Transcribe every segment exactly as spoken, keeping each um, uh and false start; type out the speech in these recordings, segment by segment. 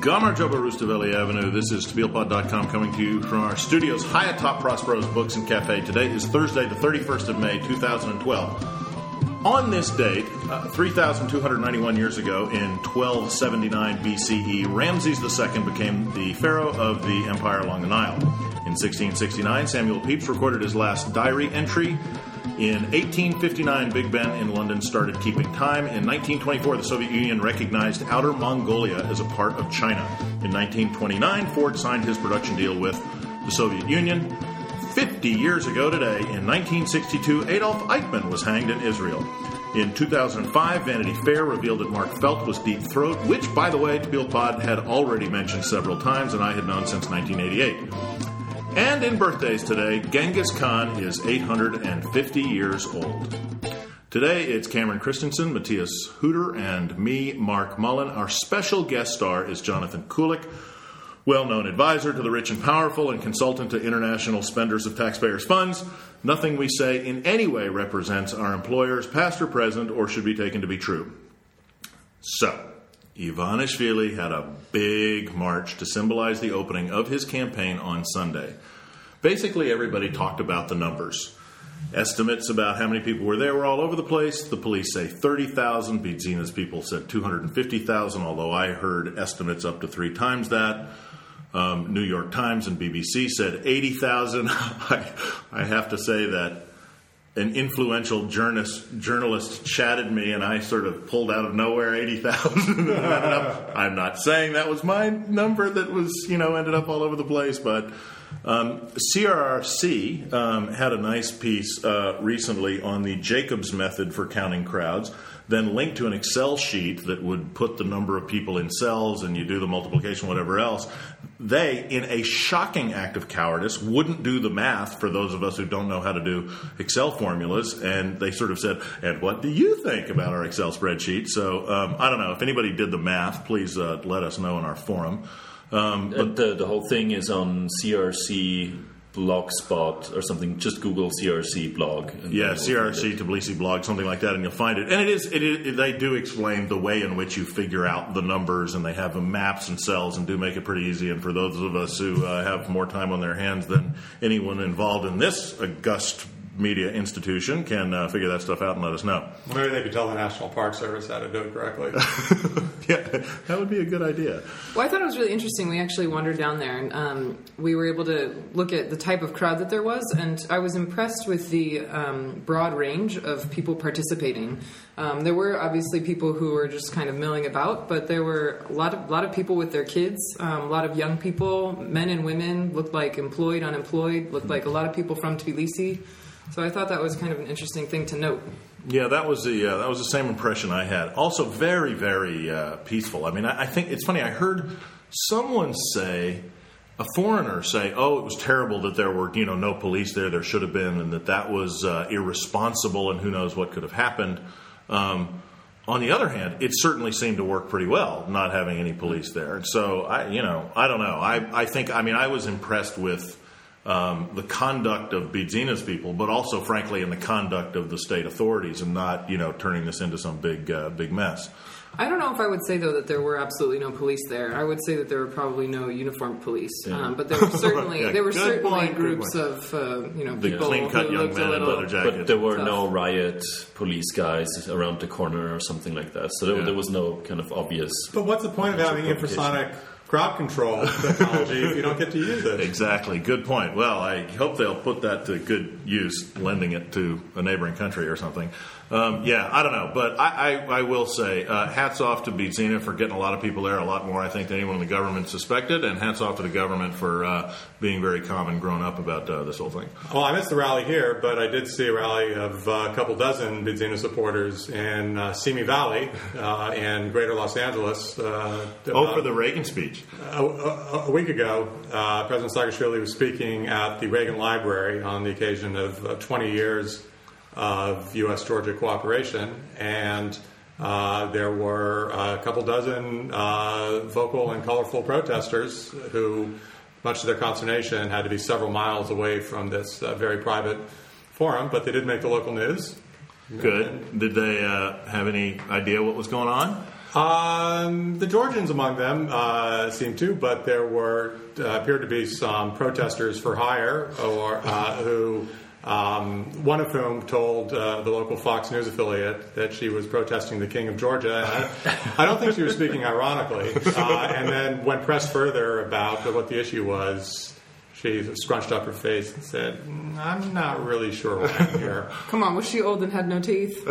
Gamarjoba Rustaveli Avenue. This is Tabeelpod dot com coming to you from our studios high atop Prospero's Books and Cafe. Today is Thursday, the thirty-first of May, two thousand twelve. On this date, uh, three thousand two hundred ninety-one years ago, in twelve seventy-nine B C E, Ramses the Second became the pharaoh of the empire along the Nile. In sixteen sixty-nine, Samuel Pepys recorded his last diary entry. In eighteen fifty-nine, Big Ben in London started keeping time. In nineteen twenty-four, the Soviet Union recognized Outer Mongolia as a part of China. In nineteen twenty-nine, Ford signed his production deal with the Soviet Union. fifty years ago today, in nineteen sixty-two, Adolf Eichmann was hanged in Israel. In two thousand five, Vanity Fair revealed that Mark Felt was Deep Throat, which, by the way, Tabeelpod had already mentioned several times and I had known since nineteen eighty-eight. And in birthdays today, Genghis Khan is eight hundred fifty years old. Today, it's Cameron Christensen, Matthias Hooter, and me, Mark Mullen. Our special guest star is Jonathan Kulik, well-known advisor to the rich and powerful and consultant to international spenders of taxpayers' funds. Nothing we say in any way represents our employers, past or present, or should be taken to be true. So, Ivanishvili had a big march to symbolize the opening of his campaign on Sunday. Basically, everybody talked about the numbers. Estimates about how many people were there were all over the place. The police say thirty thousand. Bidzina's people said two hundred fifty thousand, although I heard estimates up to three times that. Um, New York Times and B B C said eighty thousand. I, I have to say that an influential journalist, journalist chatted me, and I sort of pulled out of nowhere eighty thousand. I'm not saying that was my number that was, you know, ended up all over the place, but um, C R R C um, had a nice piece uh, recently on the Jacobs method for counting crowds, then linked to an Excel sheet that would put the number of people in cells and you do the multiplication, whatever else. They, in a shocking act of cowardice, wouldn't do the math for those of us who don't know how to do Excel formulas, and they sort of said, and what do you think about our Excel spreadsheet? So, um, I don't know. If anybody did the math, please uh, let us know in our forum. Um, but the, the whole thing is on C R C Blogspot or something. Just Google C R C blog. Yeah, C R C Tbilisi blog, something like that, and you'll find it. And it is, it is, they do explain the way in which you figure out the numbers, and they have maps and cells and do make it pretty easy. And for those of us who uh, have more time on their hands than anyone involved in this august media institution can uh, figure that stuff out and let us know. Maybe they could tell the National Park Service how to do it correctly. Yeah, that would be a good idea. Well, I thought it was really interesting. We actually wandered down there, and um, we were able to look at the type of crowd that there was, and I was impressed with the um, broad range of people participating. Um, there were obviously people who were just kind of milling about, but there were a lot of, lot of people with their kids, um, a lot of young people, men and women, looked like employed, unemployed, looked like a lot of people from Tbilisi. So I thought that was kind of an interesting thing to note. Yeah, that was the uh, that was the same impression I had. Also, very, very uh, peaceful. I mean, I, I think it's funny. I heard someone say, a foreigner say, "Oh, it was terrible that there were, you know, no police there. There should have been, and that that was uh, irresponsible, and who knows what could have happened." Um, on the other hand, it certainly seemed to work pretty well, not having any police there. And so, I, you know, I don't know. I, I think, I mean, I was impressed with Um, the conduct of Bidzina's people, but also, frankly, in the conduct of the state authorities, and not, you know, turning this into some big, uh, big mess. I don't know if I would say, though, that there were absolutely no police there. I would say that there were probably no uniformed police, yeah. um, but there were certainly yeah, there were certainly point, groups of uh, you know the people clean-cut who young looked men a little. in leather jackets. But there were tough. no riot police guys around the corner or something like that. So there, yeah. there was no kind of obvious. But what's the point of having infrasonic crowd control technology if you don't get to use it? Exactly. Good point. Well, I hope they'll put that to good use, lending it to a neighboring country or something. Um, yeah, I don't know. But I, I, I will say, uh, hats off to Bidzina for getting a lot of people there, a lot more, I think, than anyone in the government suspected. And hats off to the government for uh, being very calm and grown up about uh, this whole thing. Well, I missed the rally here, but I did see a rally of uh, a couple dozen Bidzina supporters in uh, Simi Valley uh, in greater Los Angeles. Uh, oh, for the Reagan speech. A, a, a week ago, uh, President Saakashvili was speaking at the Reagan Library on the occasion of uh, twenty years of U S Georgia cooperation, and uh, there were a couple dozen uh, vocal and colorful protesters who, much to their consternation, had to be several miles away from this uh, very private forum, but they did make the local news. Good. Did they uh, have any idea what was going on? Um, the Georgians among them uh, seemed to, but there were uh, appeared to be some protesters for hire, or uh, who um, one of whom told uh, the local Fox News affiliate that she was protesting the King of Georgia. And I, I don't think she was speaking ironically. Uh, and then, when pressed further about what the issue was, she scrunched up her face and said, "I'm not really sure why I'm here." Come on, was she old and had no teeth?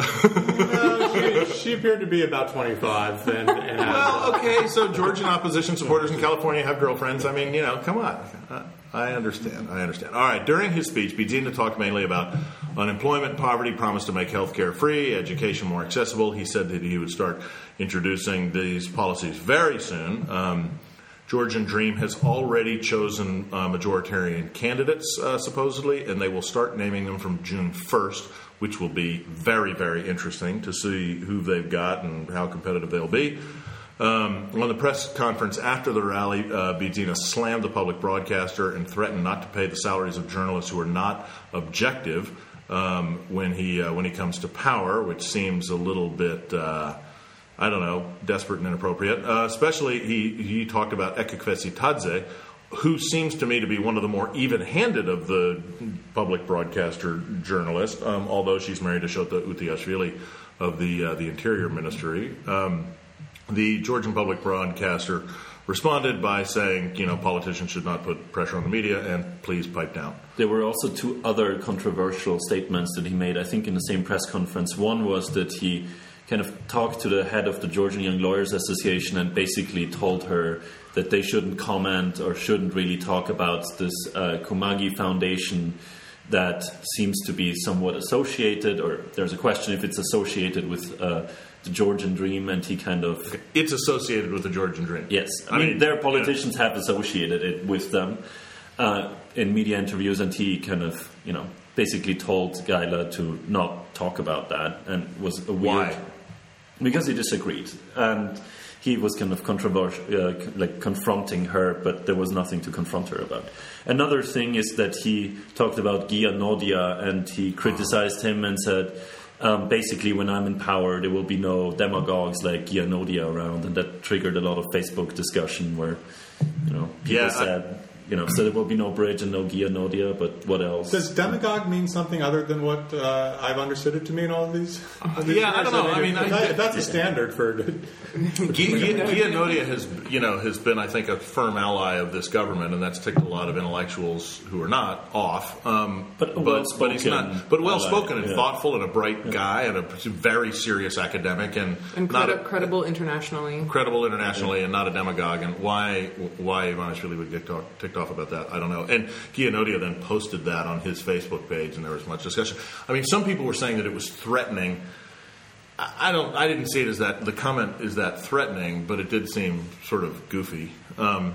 No, she, she appeared to be about twenty-five. And, and Well, okay, so Georgian opposition supporters in California have girlfriends. I mean, you know, come on. Uh, I understand. I understand. All right, during his speech, Bidzina talked mainly about unemployment, poverty, promised to make health care free, education more accessible. He said that he would start introducing these policies very soon. Um, Georgian Dream has already chosen uh, majoritarian candidates, uh, supposedly, and they will start naming them from June first, which will be very, very interesting to see who they've got and how competitive they'll be. Um, on the press conference after the rally, uh, Bidzina slammed the public broadcaster and threatened not to pay the salaries of journalists who are not objective um, when he uh, when he comes to power, which seems a little bit... Uh, I don't know, desperate and inappropriate. Uh, especially, he, he talked about Eka Kvesitadze, who seems to me to be one of the more even-handed of the public broadcaster journalists, um, although she's married to Shota Utiashvili of the uh, the Interior Ministry. Um, the Georgian public broadcaster responded by saying, you know, politicians should not put pressure on the media and please pipe down. There were also two other controversial statements that he made, I think, in the same press conference. One was that he kind of talked to the head of the Georgian Young Lawyers Association and basically told her that they shouldn't comment or shouldn't really talk about this uh, Kumagi Foundation that seems to be somewhat associated, or there's a question if it's associated with uh, the Georgian Dream, and he kind of... Okay. It's associated with the Georgian Dream. Yes. I, I mean, mean, their politicians yeah. have associated it with them uh, in media interviews, and he kind of, you know, basically told Gaila to not talk about that, and was a weird... Why? Because he disagreed, and he was kind of controversial, uh, like confronting her, but there was nothing to confront her about. Another thing is that he talked about Gia Nodia, and he criticized him and said, um, basically, when I'm in power, there will be no demagogues like Gia Nodia around, and that triggered a lot of Facebook discussion where, you know, people yeah, said... I- You know, so there will be no bridge and no Gia Nodia, but what else? Does demagogue mean something other than what uh, I've understood it to mean all of these? Uh, yeah, I don't know. I mean, if, I, that, if that's a standard for... Gia Nodia has, you know, has been, I think, a firm ally of this government, and that's ticked a lot of intellectuals who are not off. Um, but but, but he's not. But well spoken and yeah. thoughtful and a bright yeah. guy and a very serious academic and, and not credi- a, credible internationally. Credible internationally, yeah. and not a demagogue. And why why Ivanishvili would get talk, ticked off about that, I don't know. And Gia Nodia then posted that on his Facebook page, and there was much discussion. I mean, some people were saying that it was threatening. I don't. I didn't see it as that. The comment is that threatening, but it did seem sort of goofy. Um,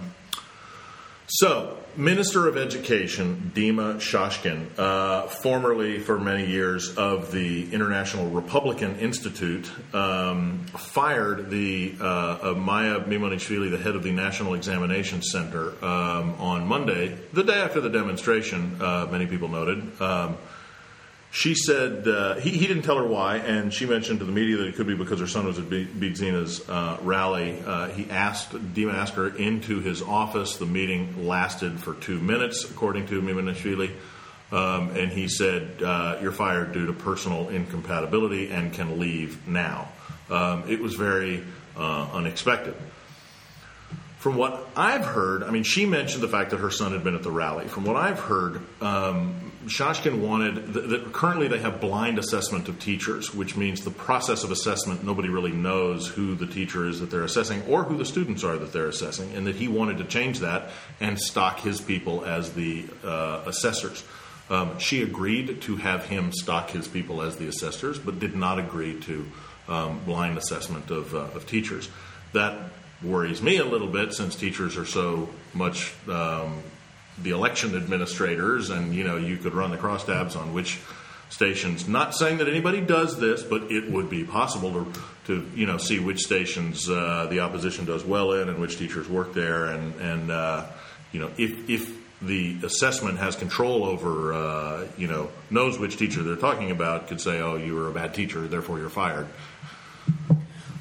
so, Minister of Education Dima Shashkin, uh, formerly for many years of the International Republican Institute, um, fired the uh, uh, Maya Mimonishvili, the head of the National Examination Center, um, on Monday, the day after the demonstration. Uh, many people noted. Um, She said uh, he, he didn't tell her why, and she mentioned to the media that it could be because her son was at Bidzina's uh, rally. Uh, he asked Dima asked her into his office. The meeting lasted for two minutes, according to Mimonishvili, um, and he said, uh, "You're fired due to personal incompatibility and can leave now." Um, it was very uh, unexpected. From what I've heard, I mean, she mentioned the fact that her son had been at the rally. From what I've heard, um, Shashkin wanted th- that currently they have blind assessment of teachers, which means the process of assessment, nobody really knows who the teacher is that they're assessing or who the students are that they're assessing, and that he wanted to change that and stock his people as the uh, assessors. Um, she agreed to have him stock his people as the assessors, but did not agree to um, blind assessment of, uh, of teachers. That worries me a little bit, since teachers are so much um, the election administrators, and you know, you could run the crosstabs on which stations. Not saying that anybody does this, but it would be possible to, to you know, see which stations uh, the opposition does well in and which teachers work there, and and uh, you know, if if the assessment has control over uh, you know, knows which teacher they're talking about, could say, oh, you were a bad teacher, therefore you're fired.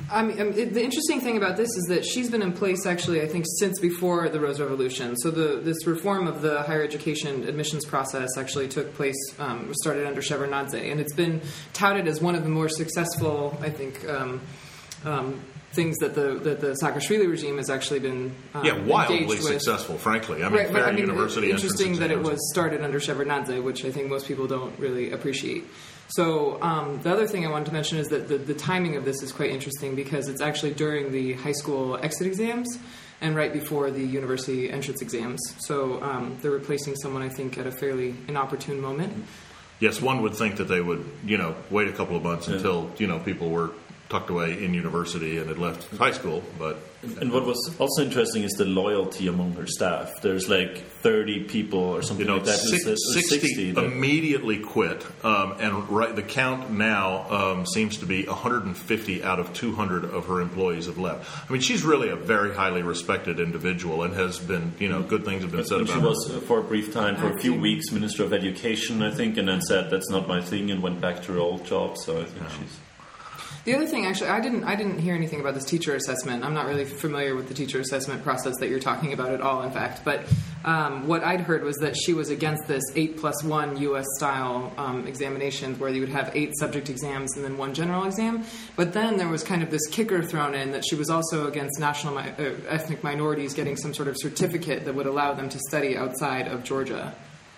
I mean, I mean it, the interesting thing about this is that she's been in place, actually, I think, since before the Rose Revolution. So the this reform of the higher education admissions process actually took place, um, started under Shevardnadze, and it's been touted as one of the more successful, I think, um, um, things that the that the Saakashvili regime has actually been um, yeah wildly engaged with. successful, frankly. I mean, right, fair but, I mean, university interesting that it exams. was started under Shevardnadze, which I think most people don't really appreciate. So um, the other thing I wanted to mention is that the, the timing of this is quite interesting because it's actually during the high school exit exams and right before the university entrance exams. So um, they're replacing someone, I think, at a fairly inopportune moment. Yes, one would think that they would, you know, wait a couple of months yeah. until, you know, people were tucked away in university and had left high school, but... And what was also interesting is the loyalty among her staff. There's like thirty people or something you know, like that. Six, sixty, sixty immediately quit, um, and right, the count now um, seems to be one hundred fifty out of two hundred of her employees have left. I mean, she's really a very highly respected individual and has been, you know, good things have been said and about she her. She was, uh, for a brief time, for a few weeks, Minister of Education, I think, and then said, that's not my thing, and went back to her old job, so I think yeah. she's... The other thing, actually, I didn't I didn't hear anything about this teacher assessment. I'm not really familiar with the teacher assessment process that you're talking about at all, in fact. But um, what I'd heard was that she was against this eight plus one U S style um, examination where you would have eight subject exams and then one general exam. But then there was kind of this kicker thrown in that she was also against national mi- uh, ethnic minorities getting some sort of certificate that would allow them to study outside of Georgia.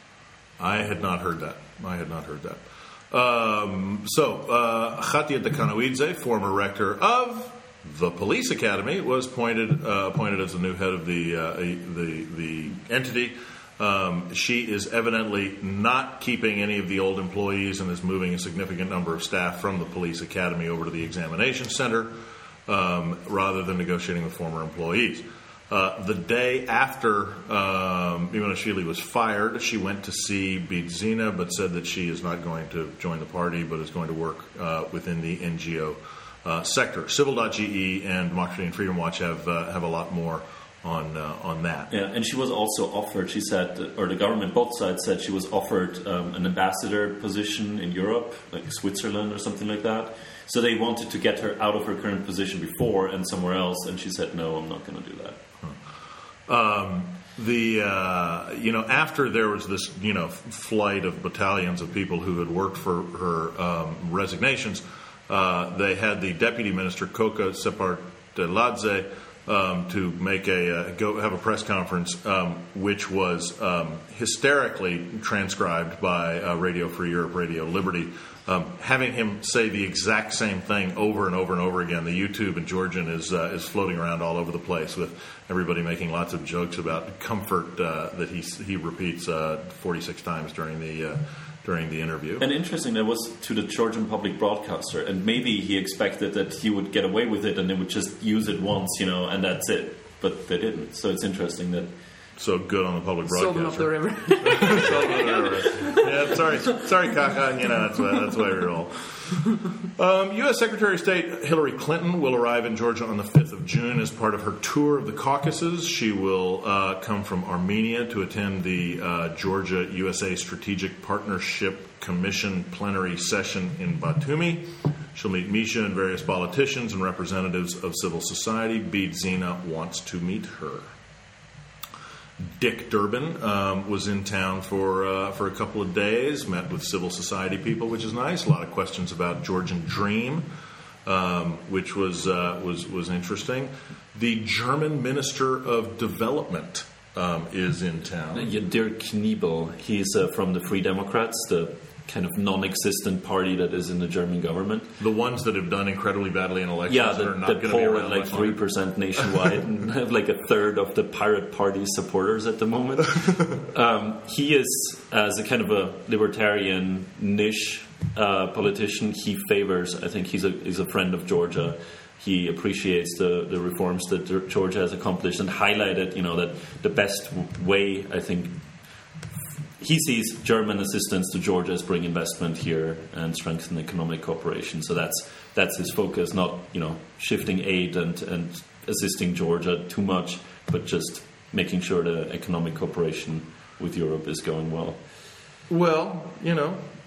I had not heard that. I had not heard that. Um, so, uh, Khatia Dekanoidze, former rector of the police academy, was appointed uh, appointed as the new head of the uh, the the entity. Um, she is evidently not keeping any of the old employees and is moving a significant number of staff from the police academy over to the examination center, um, rather than negotiating with former employees. Uh, the day after um, Ivanishvili was fired, she went to see Bidzina, but said that she is not going to join the party, but is going to work uh, within the N G O uh, sector. Civil dot G E and Democracy and Freedom Watch have uh, have a lot more on uh, on that. Yeah, and she was also offered. She said, or the government, both sides said, she was offered um, an ambassador position in Europe, like Switzerland or something like that. So they wanted to get her out of her current position before and somewhere else, and she said, "No, I'm not going to do that." Um, the uh, you know after there was this you know flight of battalions of people who had worked for her um, resignations, uh, they had the deputy minister Koka Separteladze um, to make a uh, go have a press conference, um, which was um, hysterically transcribed by uh, Radio Free Europe, Radio Liberty. Um, having him say the exact same thing over and over and over again. The YouTube in Georgian is uh, is floating around all over the place with everybody making lots of jokes about comfort uh, that he he repeats uh, forty-six times during the uh, during the interview. And interesting, that was to the Georgian public broadcaster, and maybe he expected that he would get away with it and they would just use it once, you know, and that's it. But they didn't. So it's interesting that. So good on the public broadcaster. Sold them up the river. Sold them up the river. Yeah, sorry, sorry, Kaka. You know that's why that's why we roll. Um, U S Secretary of State Hillary Clinton will arrive in Georgia on the fifth of June as part of her tour of the Caucasus. She will uh, come from Armenia to attend the uh, Georgia U S A Strategic Partnership Commission plenary session in Batumi. She'll meet Misha and various politicians and representatives of civil society. Bidzina wants to meet her. Dick Durbin um, was in town for uh, for a couple of days, met with civil society people, which is nice. A lot of questions about Georgian Dream, um, which was uh, was was interesting. The German Minister of Development um, is in town. Yeah, Dirk Kniebel. He's uh, from the Free Democrats, the kind of non-existent party that is in the German government. The ones that have done incredibly badly in elections. Yeah, the, are not the going to be poll around at like three percent nationwide and have like a third of the Pirate Party supporters at the moment. um, he is, as a kind of a libertarian niche uh, politician, he favors, I think he's a, he's a friend of Georgia. He appreciates the, the reforms that Georgia has accomplished and highlighted, you know, that the best way, I think, he sees German assistance to Georgia as bring investment here and strengthen economic cooperation. So that's that's his focus, not, you know, shifting aid and, and assisting Georgia too much, but just making sure the economic cooperation with Europe is going well. Well, you know,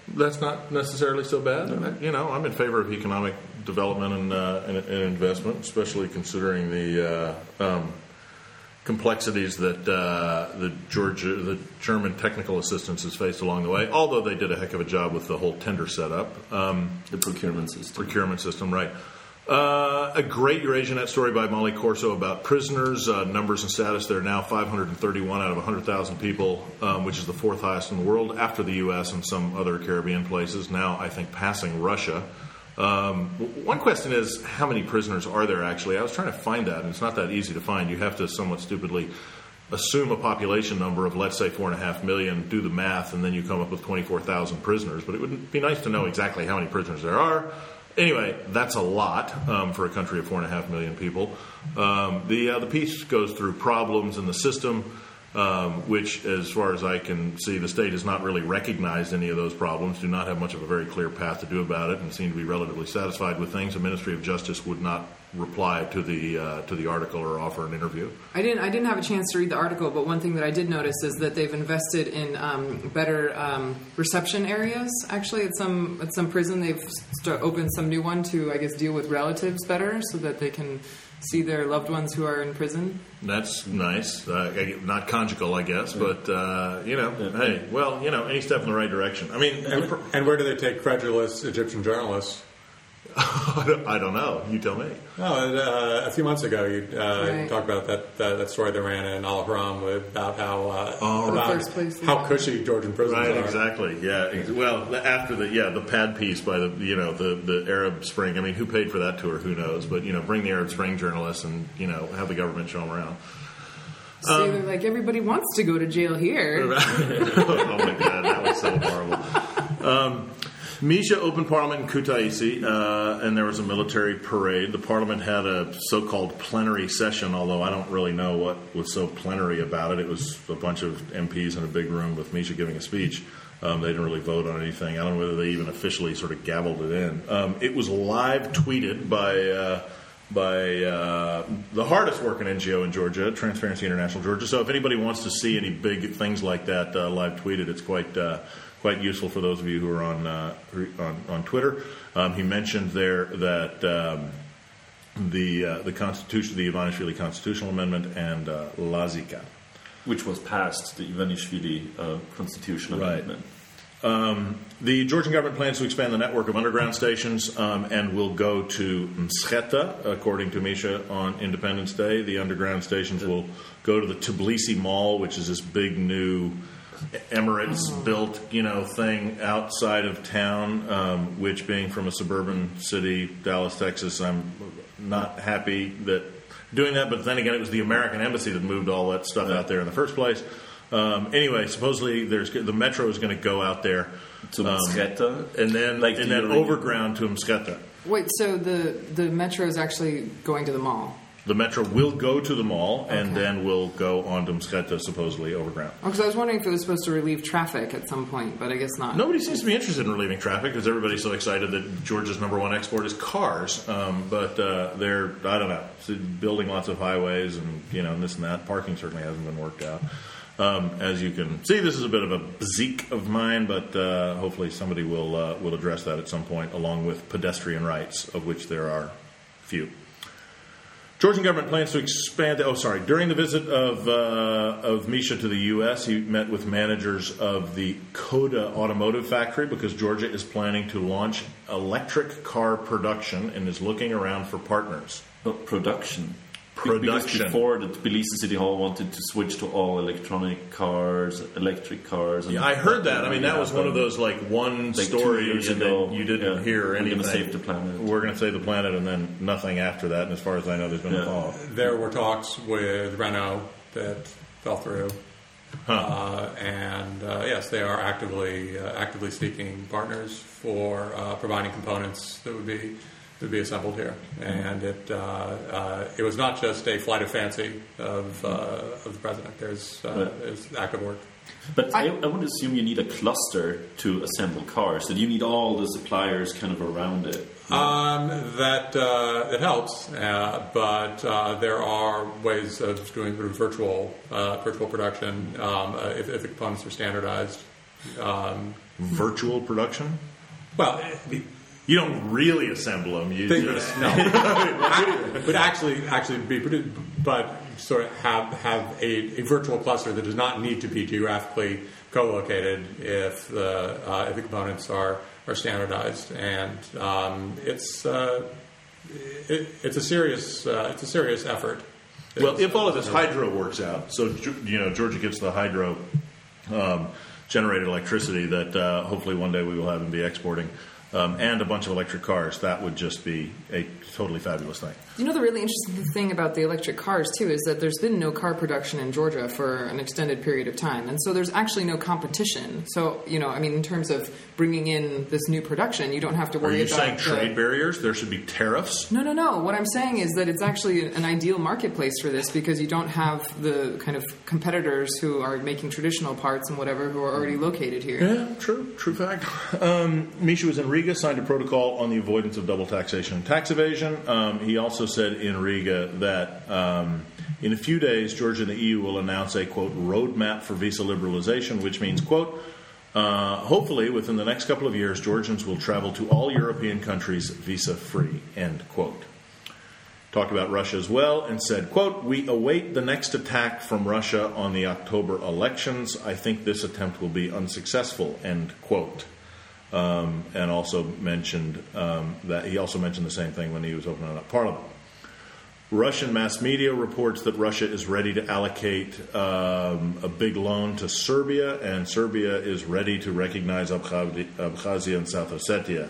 that's not necessarily so bad. No. You know, I'm in favor of economic development and, uh, and, and investment, especially considering the uh, um, complexities that uh, the Georgia, the German technical assistance has faced along the way. Although they did a heck of a job with the whole tender setup, um, the procurement system. Procurement system, right. Uh, a great EurasiaNet story by Molly Corso about prisoners, uh, numbers and status. There are now five hundred thirty-one out of one hundred thousand people, um, which is the fourth highest in the world after the U S and some other Caribbean places. Now, I think, passing Russia. Um, one question is, how many prisoners are there actually? I was trying to find that, and it's not that easy to find. You have to somewhat stupidly assume a population number of, let's say, four and a half million, do the math, and then you come up with twenty-four thousand prisoners. But it would be nice to know exactly how many prisoners there are. Anyway, that's a lot um, for a country of four and a half million people. Um, the uh, the piece goes through problems in the system, um, which, as far as I can see, the state has not really recognized any of those problems, do not have much of a very clear path to do about it, and seem to be relatively satisfied with things. The Ministry of Justice would not reply to the uh, to the article or offer an interview. I didn't I didn't have a chance to read the article, but one thing that I did notice is that they've invested in um, better um, reception areas. Actually, at some at some prison, they've st- opened some new one to, I guess, deal with relatives better, so that they can see their loved ones who are in prison. That's nice. Uh, not conjugal, I guess, but uh, you know, yeah. Hey, well, you know, any step in the right direction. I mean, and, and where do they take credulous Egyptian journalists? I don't know. You tell me. No, uh, a few months ago, you uh, right. talked about that, that that story that ran in Al Haram about how uh, oh, about first place, how cushy Georgian prisons right, are. Exactly. Yeah. Well, after the yeah the pad piece by the you know the, the Arab Spring. I mean, who paid for that tour? Who knows? But you know, bring the Arab Spring journalists and you know have the government show them around. So Um, they're like, everybody wants to go to jail here. Oh my God, that was so horrible. Um, Misha opened Parliament in Kutaisi, uh, and there was a military parade. The Parliament had a so-called plenary session, although I don't really know what was so plenary about it. It was a bunch of M Ps in a big room with Misha giving a speech. Um, they didn't really vote on anything. I don't know whether they even officially sort of gavelled it in. Um, it was live tweeted by uh, by uh, the hardest working N G O in Georgia, Transparency International Georgia. So if anybody wants to see any big things like that uh, live tweeted, it's quite uh, quite useful for those of you who are on uh, on, on Twitter. Um, he mentioned there that um, the uh, the Constitution, the Ivanishvili Constitutional Amendment, and uh, Lazika, which was passed, the Ivanishvili uh, Constitutional right. Amendment. Um, the Georgian government plans to expand the network of underground stations um, and will go to Mskheta, according to Misha, on Independence Day. The underground stations will go to the Tbilisi Mall, which is this big new Emirates-built, you know, thing outside of town, um, which, being from a suburban city, Dallas, Texas, I'm not happy that doing that. But then again, it was the American embassy that moved all that stuff out there in the first place. Um, anyway, supposedly there's the metro is going to go out there to um, Mskheta, and then like and then overground to Mskheta. Wait, so the the metro is actually going to the mall? The metro will go to the mall and Okay. then will go on to Mskheta, supposedly overground. Oh, because I was wondering if it was supposed to relieve traffic at some point, but I guess not. Nobody seems to be interested in relieving traffic because everybody's so excited that Georgia's number one export is cars. Um, but uh, they're, I don't know, building lots of highways and, you know, and this and that. Parking certainly hasn't been worked out. Um, as you can see, this is a bit of a bezique of mine, but uh, hopefully somebody will uh, will address that at some point, along with pedestrian rights, of which there are few. Georgian government plans to expand. Oh, sorry. During the visit of uh, of Misha to the U S, he met with managers of the Koda automotive factory because Georgia is planning to launch electric car production and is looking around for partners. Oh, production. Production. Because before, the Tbilisi City Hall wanted to switch to all electronic cars, electric cars. And Yeah, I heard that. I mean, that was one of those like one Like two story years and ago, then you didn't yeah, hear we're anything. gonna save the planet. We're going to save the planet, and then nothing after that. And as far as I know, there's been Yeah. a follow. There were talks with Renault that fell through, Huh. uh, and uh, yes, they are actively uh, actively seeking partners for uh, providing components that would be would be assembled here. And it uh, uh, it was not just a flight of fancy of uh, of the president. There's uh, Right. there's active work. But I, I- I would assume you need a cluster to assemble cars. That you need all the suppliers kind of around it. Um, that uh, that helps, uh, but uh, there are ways of doing sort of virtual uh, virtual production um, uh, if, if the components are standardized. Um, virtual production? Well, the, you don't really assemble them. You They, just no, but actually, actually be produced, but sort of have have a, a virtual cluster that does not need to be geographically co-located if the uh, if the components are are standardized, and um, it's uh, it, it's a serious uh, it's a serious effort. Well, It's, if all of this hydro works out, so you know Georgia gets the hydro um, generated electricity that uh, hopefully one day we will have and be exporting. Um, and a bunch of electric cars, that would just be a totally fabulous thing. You know, the really interesting thing about the electric cars, too, is that there's been no car production in Georgia for an extended period of time. And so there's actually no competition. So, you know, I mean, in terms of bringing in this new production, you don't have to Are worry you about... saying the- trade barriers? There should be tariffs? No, no, no. What I'm saying is that it's actually an ideal marketplace for this because you don't have the kind of competitors who are making traditional parts and whatever who are already located here. Yeah, true, true fact. Um, Misha was in Riga, signed a protocol on the avoidance of double taxation and tax evasion. Um, he also said in Riga that um, in a few days, Georgia and the E U will announce a, quote, roadmap for visa liberalization, which means, quote, uh, hopefully within the next couple of years, Georgians will travel to all European countries visa-free, end quote. Talked about Russia as well and said, quote, we await the next attack from Russia on the October elections. I think this attempt will be unsuccessful, end quote. Um, and also mentioned um, that he also mentioned the same thing when he was opening up Parliament. Russian mass media reports that Russia is ready to allocate um, a big loan to Serbia, and Serbia is ready to recognize Abkhaz- Abkhazia and South Ossetia.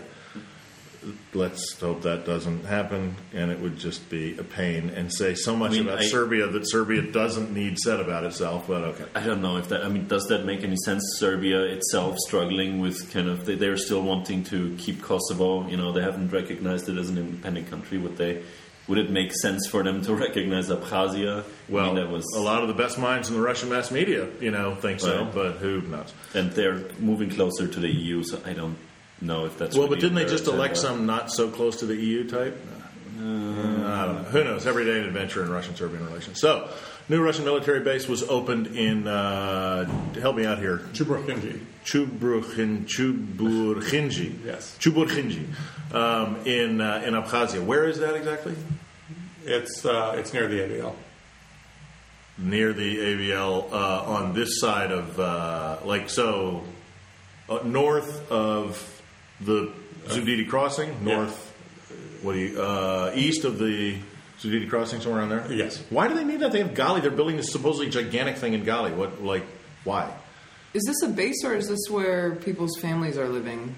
Let's hope that doesn't happen, and it would just be a pain and say so much I mean, about I, Serbia that Serbia doesn't need said about itself, but okay. I don't know if that, I mean, does that make any sense? Serbia itself struggling with kind of, they, they're still wanting to keep Kosovo, you know, they haven't recognized it as an independent country. Would they, would it make sense for them to recognize Abkhazia? Well, I mean, that was, a lot of the best minds in the Russian mass media, you know, think so, Right. but who knows? and they're moving closer to the E U, so I don't know if that's Well, really but didn't they their just elect agenda. some not so close to the E U type? Uh, I don't know. Who knows? Every day an adventure in Russian-Serbian relations. So, new Russian military base was opened in, uh, help me out here, Chuburkinji. Chuburkhin, Chuburkinji. Yes. Chuburkinji um, in, uh, in Abkhazia. Where is that exactly? It's uh, it's near the A V L. Near the A V L uh, on this side of, uh, like, so, uh, north of the Zuditi crossing, north, what do you, uh, east of the Zuditi crossing, somewhere around there? Yes. Why do they need that? They have Gali. They're building this supposedly gigantic thing in Gali. What, like, why? Is this a base or is this where people's families are living?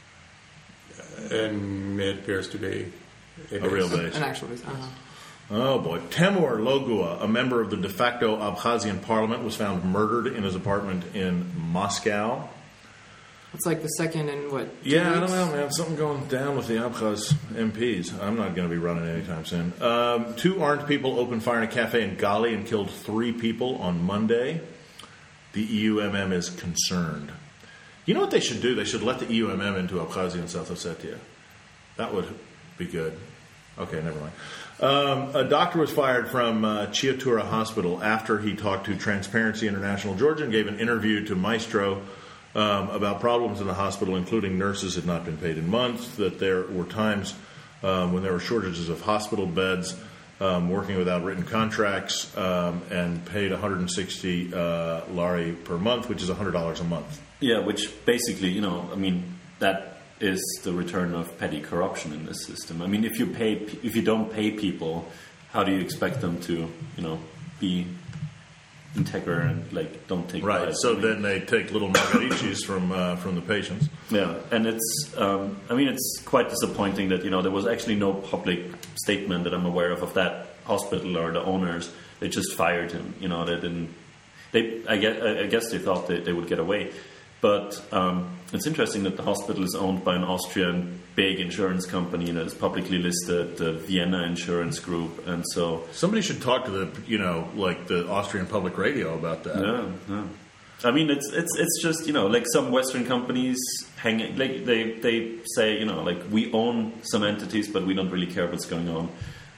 And it appears to be A real base. An actual base. Uh-huh. Oh boy. Temur Logua, a member of the de facto Abkhazian parliament, was found murdered in his apartment in Moscow. It's like the second in what? two Yeah, I weeks? don't know, man. Something going down with the Abkhaz M Ps. I'm not going to be running anytime soon. Um, two armed people opened fire in a cafe in Gali and killed three people on Monday. The E U M M is concerned. You know what they should do? They should let the E U M M into Abkhazia and South Ossetia. That would be good. Okay, never mind. Um, a doctor was fired from uh, Chiatura Hospital after he talked to Transparency International Georgia and gave an interview to Maestro um, about problems in the hospital, including nurses had not been paid in months, that there were times um, when there were shortages of hospital beds, um, working without written contracts, um, and paid one hundred sixty uh, lari per month, which is one hundred dollars a month. Yeah, which basically, you know, I mean, that is the return of petty corruption in this system. I mean, if you pay, if you don't pay people, how do you expect them to, you know, be integer and like don't take Right. bribes? So I mean, then they take little margaritas from uh, from the patients. yeah, and it's, um, I mean, it's quite disappointing that, you know, there was actually no public statement that I'm aware of of that hospital or the owners. They just fired him. You know, they didn't. They, I guess, I guess they thought they, they would get away. But um, it's interesting that the hospital is owned by an Austrian big insurance company that is publicly listed, the Vienna Insurance Group, and so Somebody should talk to the, you know, like the Austrian public radio about that. yeah, yeah. I mean, it's it's it's just, you know, like some Western companies hang like they they say, you know, like we own some entities, but we don't really care what's going on.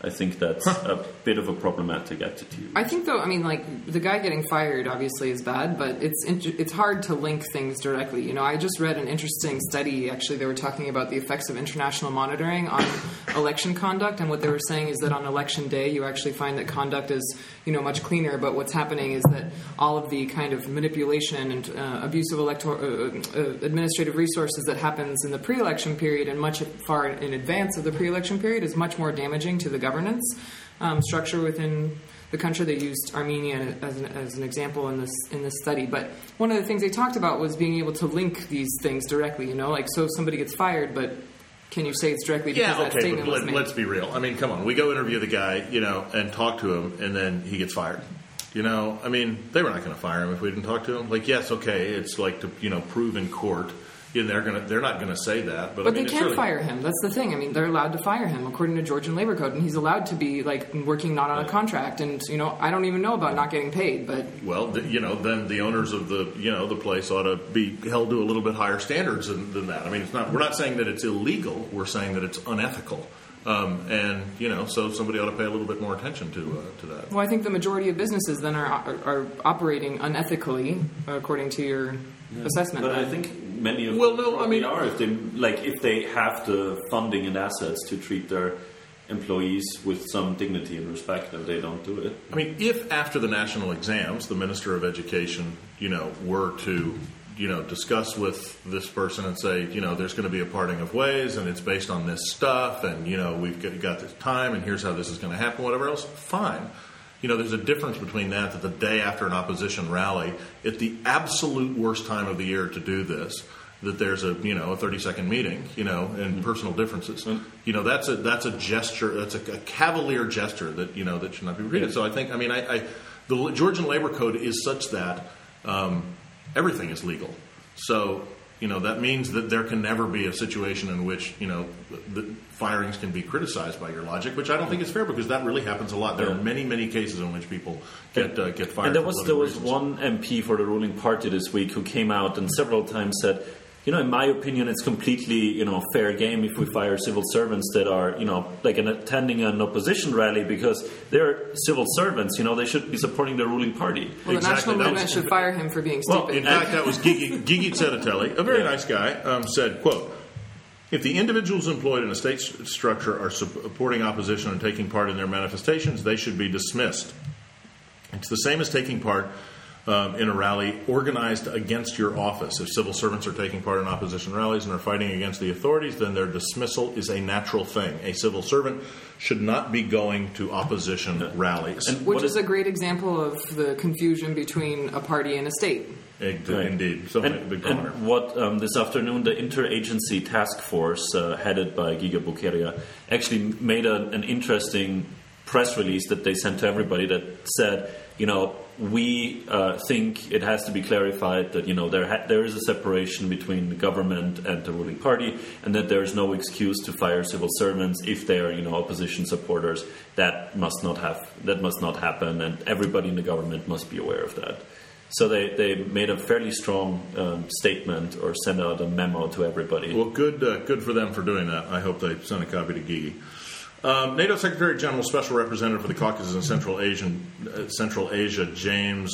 I think that's a bit of a problematic attitude. I think, though, I mean, like, the guy getting fired obviously is bad, but it's int- it's hard to link things directly. You know, I just read an interesting study, actually, they were talking about the effects of international monitoring on election conduct, and what they were saying is that on election day, you actually find that conduct is, you know, much cleaner, but what's happening is that all of the kind of manipulation and uh, abuse of elector- uh, uh, administrative resources that happens in the pre-election period and much far in advance of the pre-election period is much more damaging to the government. governance um, structure within the country. They used Armenia as an, as an example in this in this study. But one of the things they talked about was being able to link these things directly. You know, like so if somebody gets fired, but can you say it's directly because yeah, that okay, statement but was let, made? let's be real. I mean, come on. We go interview the guy, you know, and talk to him, and then he gets fired. You know, I mean, they were not going to fire him if we didn't talk to him. Like, yes, okay, it's like to, you know, prove in court. Yeah, they're gonna. They're not going to say that, but, but I mean, they can really, fire him. That's the thing. I mean, they're allowed to fire him according to Georgian labor code, and he's allowed to be like working not on a contract. And you know, I don't even know about not getting paid. But well, the, you know, then the owners of the you know the place ought to be held to a little bit higher standards than, than that. I mean, it's not. We're not saying that it's illegal. We're saying that it's unethical. Um, and you know, so somebody ought to pay a little bit more attention to uh, to that. Well, I think the majority of businesses then are are, are operating unethically, according to your yeah. assessment. But then. I think many of well, them no, I mean, are if they like if they have the funding and assets to treat their employees with some dignity and respect, and they don't do it. I mean, if after the national exams, the Minister of Education, you know, were to you know, discuss with this person and say, you know, there's going to be a parting of ways and it's based on this stuff and, you know, we've got this time and here's how this is going to happen, whatever else, fine. You know, there's a difference between that, that the day after an opposition rally, at the absolute worst time of the year to do this, that there's a, you know, a thirty-second meeting, you know, and mm-hmm. personal differences. Mm-hmm. You know, that's a that's a gesture, that's a, a cavalier gesture that, you know, that should not be repeated. Yeah. So I think, I mean, I, I the Georgian Labor Code is such that um, everything is legal. So, you know, that means that there can never be a situation in which, you know, the, the firings can be criticized by your logic, which I don't think is fair because that really happens a lot. There yeah. are many, many cases in which people get uh, get fired. And there was there was reasons. one M P for the ruling party this week who came out and several times said, you know, in my opinion, it's completely, you know, fair game if we fire civil servants that are, you know, like an, attending an opposition rally because they're civil servants. You know, they should be supporting the ruling party. Well, the exactly. national that movement was, should fire him for being stupid. Well, in fact, that was Gigi, Gigi Tsereteli, a very yeah. nice guy, um, said, quote, if the individuals employed in a state st- structure are supporting opposition and taking part in their manifestations, they should be dismissed. It's the same as taking part Um, in a rally organized against your office. If civil servants are taking part in opposition rallies and are fighting against the authorities, then their dismissal is a natural thing. A civil servant should not be going to opposition no. rallies. And Which is, is a great example of the confusion between a party and a state. Right. Indeed. So and, big and what um, this afternoon, the interagency task force uh, headed by Giga Bukeria actually made a, an interesting press release that they sent to everybody that said, you know, we uh, think it has to be clarified that, you know, there ha- there is a separation between the government and the ruling party and that there is no excuse to fire civil servants if they are, you know, opposition supporters. That must not have that must not happen, and everybody in the government must be aware of that. So they, they made a fairly strong um, statement or sent out a memo to everybody. Well, good uh, good for them for doing that. I hope they sent a copy to Gigi. Um, NATO Secretary General Special Representative for the Caucasus and Central Asian, uh, Central Asia, James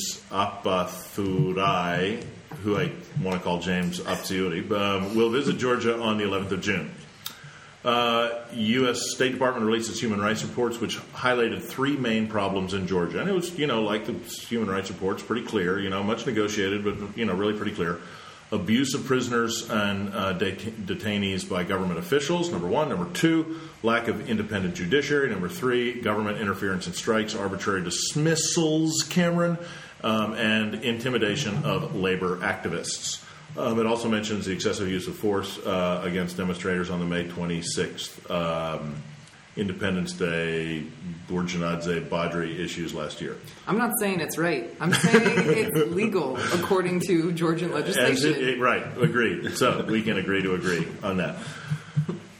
Apathurai, who I want to call James Apziuri, um, will visit Georgia on the eleventh of June. Uh, U S State Department released its human rights reports, which highlighted three main problems in Georgia. And it was, you know, like the human rights reports, pretty clear, you know, much negotiated, but, you know, really pretty clear. Abuse of prisoners and uh, det- detainees by government officials, number one. Number two, lack of independent judiciary. Number three, government interference in strikes, arbitrary dismissals, Cameron, um, and intimidation of labor activists. Um, it also mentions the excessive use of force uh, against demonstrators on the May twenty-sixth um, Independence Day, Burjanadze Badri issues last year. I'm not saying it's right. I'm saying it's legal according to Georgian legislation. It, it, right, agreed. So we can agree to agree on that.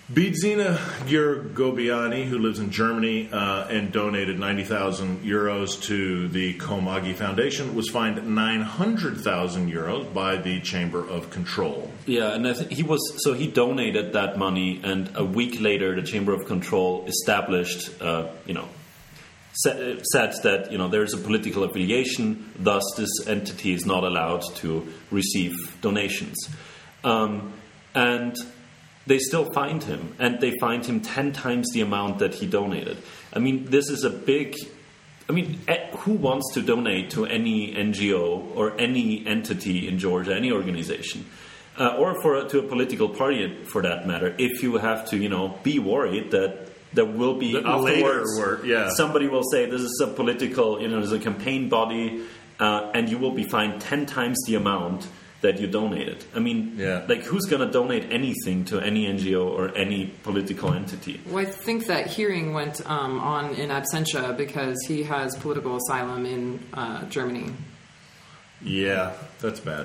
Bidzina Girgobiani, who lives in Germany uh, and donated ninety thousand euros to the Komagi Foundation, was fined nine hundred thousand euros by the Chamber of Control. Yeah, and I think he was so he donated that money, and a week later, the Chamber of Control established, uh, you know, said, said that you know there is a political affiliation, thus this entity is not allowed to receive donations, um, and. They still fined him, and they fined him ten times the amount that he donated. I mean, this is a big... I mean, who wants to donate to any N G O or any entity in Georgia, any organization, uh, or for to a political party for that matter, if you have to, you know, be worried that there will be the afterwards, word, yeah. somebody will say this is a political, you know, there's a campaign body, uh, and you will be fined ten times the amount that you donated. I mean, yeah. like, who's going to donate anything to any N G O or any political entity? Well, I think that hearing went um, on in absentia because he has political asylum in uh, Germany. Yeah, that's bad.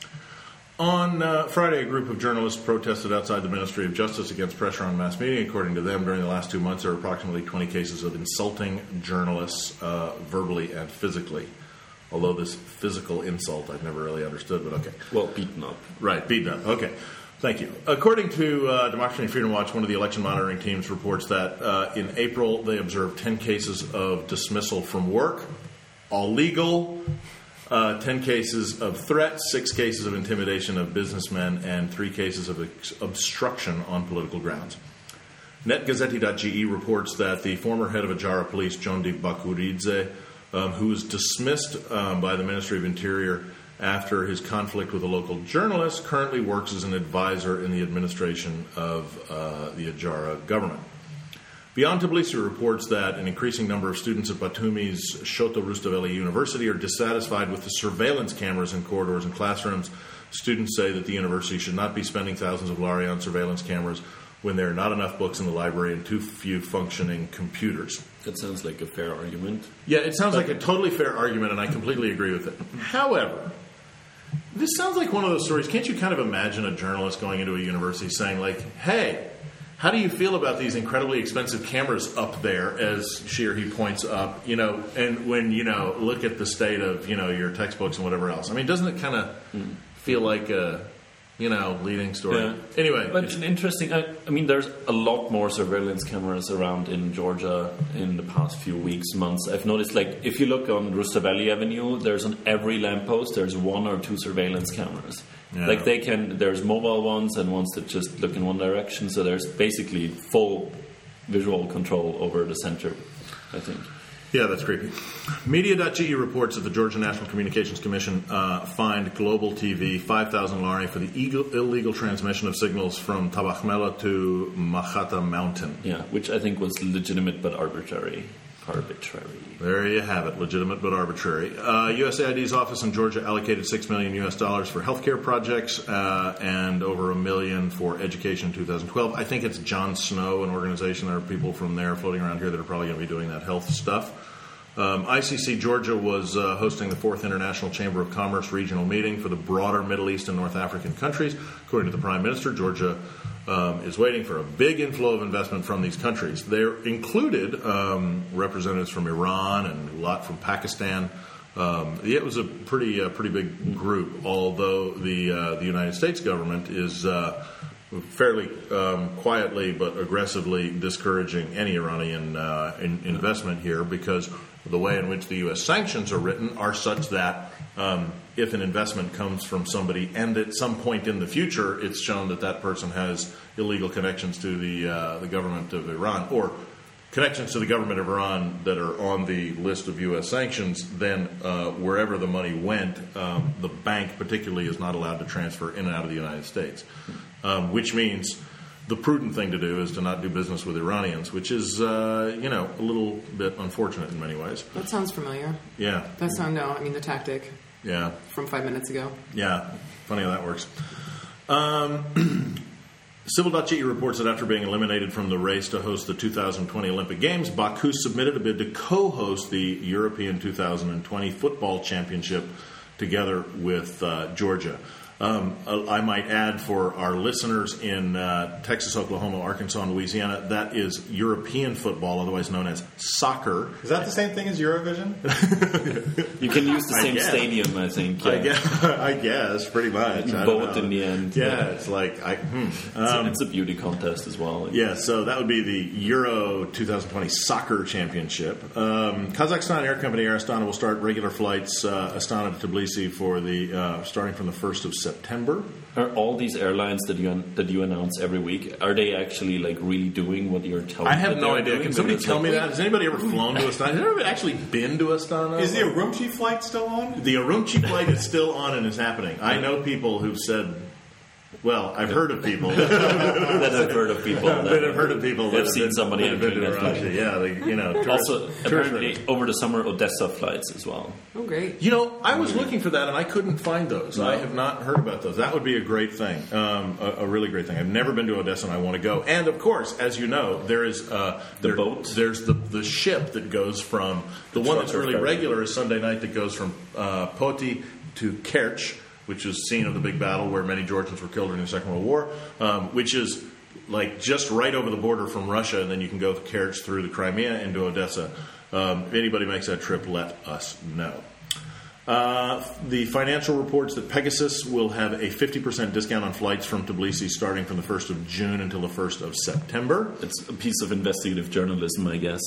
On uh, Friday, a group of journalists protested outside the Ministry of Justice against pressure on mass media. According to them, during the last two months, there were approximately twenty cases of insulting journalists uh, verbally and physically. Although this physical insult I've never really understood, but okay. Well, beaten up. Right, beaten up. Okay. Thank you. According to uh, Democracy and Freedom Watch, one of the election monitoring teams reports that uh, in April they observed ten cases of dismissal from work, all legal, uh, ten cases of threats, six cases of intimidation of businessmen, and three cases of ex- obstruction on political grounds. NetGazeti dot G E reports that the former head of Ajara Police, Jondi Bakuridze, Um, who was dismissed um, by the Ministry of Interior after his conflict with a local journalist, currently works as an advisor in the administration of uh, the Ajara government. Beyond Tbilisi reports that an increasing number of students at Batumi's Shota Rustaveli University are dissatisfied with the surveillance cameras in corridors and classrooms. Students say that the university should not be spending thousands of lari on surveillance cameras when there are not enough books in the library and too few functioning computers. That sounds like a fair argument. Yeah, it sounds like a totally fair argument, and I completely agree with it. However, this sounds like one of those stories. Can't you kind of imagine a journalist going into a university saying, like, hey, how do you feel about these incredibly expensive cameras up there, as she or he points up, you know, and when, you know, look at the state of, you know, your textbooks and whatever else. I mean, doesn't it kind of mm. feel like a... you know, leading story. Yeah. Anyway. But it's interesting, I, I mean, there's a lot more surveillance cameras around in Georgia in the past few weeks, months. I've noticed, like, if you look on Rustaveli Avenue, there's on every lamppost, there's one or two surveillance cameras. Yeah. Like, they can, there's mobile ones and ones that just look in one direction, so there's basically full visual control over the center, I think. Yeah, that's creepy. Media dot G E reports that the Georgia National Communications Commission uh, fined Global T V five thousand lari for the eagle, illegal transmission of signals from Tabachmela to Machata Mountain. Yeah, which I think was legitimate but arbitrary. Arbitrary. There you have it, legitimate but arbitrary. Uh, U S A I D's office in Georgia allocated six million U S dollars for healthcare projects uh, and over a million for education in two thousand twelve. I think it's John Snow, an organization. There are people from there floating around here that are probably going to be doing that health stuff. Um, I C C Georgia was uh, hosting the fourth International Chamber of Commerce regional meeting for the broader Middle East and North African countries. According to the Prime Minister, Georgia um, is waiting for a big inflow of investment from these countries. They're included um, representatives from Iran and a lot from Pakistan. Um, it was a pretty uh, pretty big group, although the uh, the United States government is uh, fairly um, quietly but aggressively discouraging any Iranian uh, in, investment here, because the way in which the U S sanctions are written are such that um, if an investment comes from somebody and at some point in the future it's shown that that person has illegal connections to the uh, the government of Iran, or connections to the government of Iran that are on the list of U S sanctions, then uh, wherever the money went, um, the bank particularly is not allowed to transfer in and out of the United States, um, which means the prudent thing to do is to not do business with Iranians, which is, uh, you know, a little bit unfortunate in many ways. That sounds familiar. Yeah. That sound, no, I mean the tactic. Yeah. From five minutes ago. Yeah. Funny how that works. Um... Civil dot G E reports that after being eliminated from the race to host the two thousand twenty Olympic Games, Baku submitted a bid to co-host the European two thousand twenty Football Championship together with uh, Georgia. Um, I might add for our listeners in uh, Texas, Oklahoma, Arkansas, and Louisiana, that is European football, otherwise known as soccer. Is that the same thing as Eurovision? You can use the I same guess. stadium, I think. Yeah. I guess, I guess, pretty much. You I don't vote know. in the end. Yeah, Yeah. it's like, I, hmm. It's, Um, a, it's a beauty contest as well. Yeah, so that would be the Euro twenty twenty Soccer Championship. Um, Kazakhstan Air Company Air Astana will start regular flights uh, Astana to Tbilisi for the uh, starting from the first of September. Are all these airlines that you that you announce every week, are they actually like really doing what you're telling I have that no they're idea. doing? Can somebody Because, tell like, me that? Has anybody ever flown to Astana? Has anybody actually been to Astana? Is the Urumqi flight still on? The Urumqi flight is still on and is happening. I know people who've said, well, I've heard of people that I've heard of people that, that have heard of people that I've have seen been, somebody that have been to entering that Urumqi. Yeah, they, you know. Tourist, Also, tourist apparently rate. over the summer, Odessa flights as well. Oh, great. You know, I was looking for that and I couldn't find those. I have not heard about those. That would be a great thing, um, a, a really great thing. I've never been to Odessa and I want to go. And of course, as you know, there is uh, The there- boat? There's the the ship that goes from the, The one that's trucker really ferry. regular is Sunday night that goes from uh, Poti to Kerch, which is scene of the big battle where many Georgians were killed during the Second World War, um, which is like just right over the border from Russia, and then you can go to Kerch through the Crimea into Odessa. Um, if anybody makes that trip, let us know. Uh, the financial reports that Pegasus will have a fifty percent discount on flights from Tbilisi starting from the first of June until the first of September. It's a piece of investigative journalism, I guess.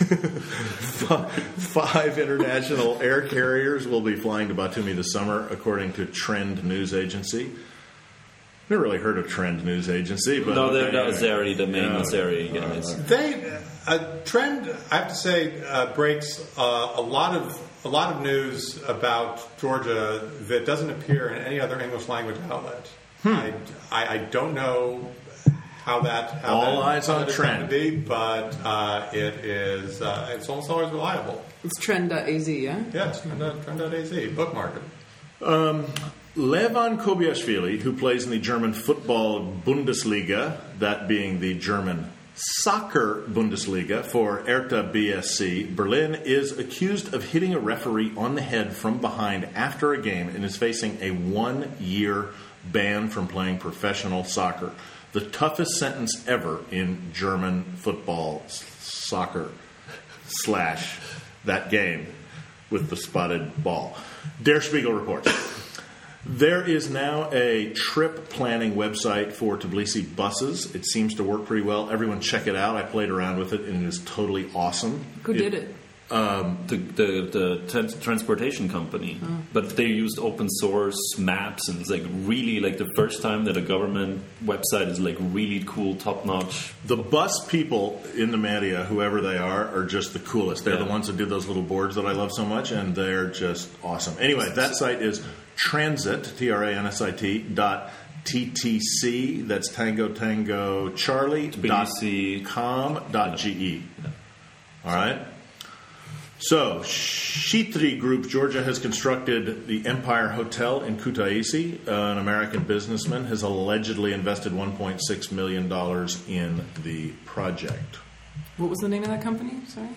Five international air carriers will be flying to Batumi this summer, according to Trend News Agency. Never really heard of Trend News Agency, but no, okay, that was anyway. Azeri, the main Yeah. Azeri guys. They a trend, I have to say, uh, breaks uh, a lot of a lot of news about Georgia that doesn't appear in any other English language outlet. I, I I don't know how that how All that, eyes how on that is Trend. going to be, but uh, it is uh, it's almost always reliable. It's trend dot a z, yeah? Yes, trend dot a z, bookmark it. Levan Kobiashvili, who plays in the German football Bundesliga, that being the German soccer Bundesliga for Hertha B S C, Berlin, is accused of hitting a referee on the head from behind after a game and is facing a one-year ban from playing professional soccer. The toughest sentence ever in German football s- soccer slash that game with the spotted ball. Der Spiegel reports. There is now a trip planning website for Tbilisi buses. It seems to work pretty well. Everyone check it out. I played around with it, and it is totally awesome. Who did it? The, the, the trans- transportation company. But they used open source maps, and it's like really like the first time that a government website is like really cool, top notch. The bus people in the media, whoever they are, are just the coolest. They're Yeah. the ones that do those little boards that I love so much, and they're just awesome. Anyway, that site is transit, T R A N S I T, dot T T C, that's Tango Tango Charlie, dot Tbilisi. com, dot G E. All right? So, Shitri Group Georgia has constructed the Empire Hotel in Kutaisi. Uh, an American businessman has allegedly invested one point six million dollars in the project. What was the name of that company? Sorry.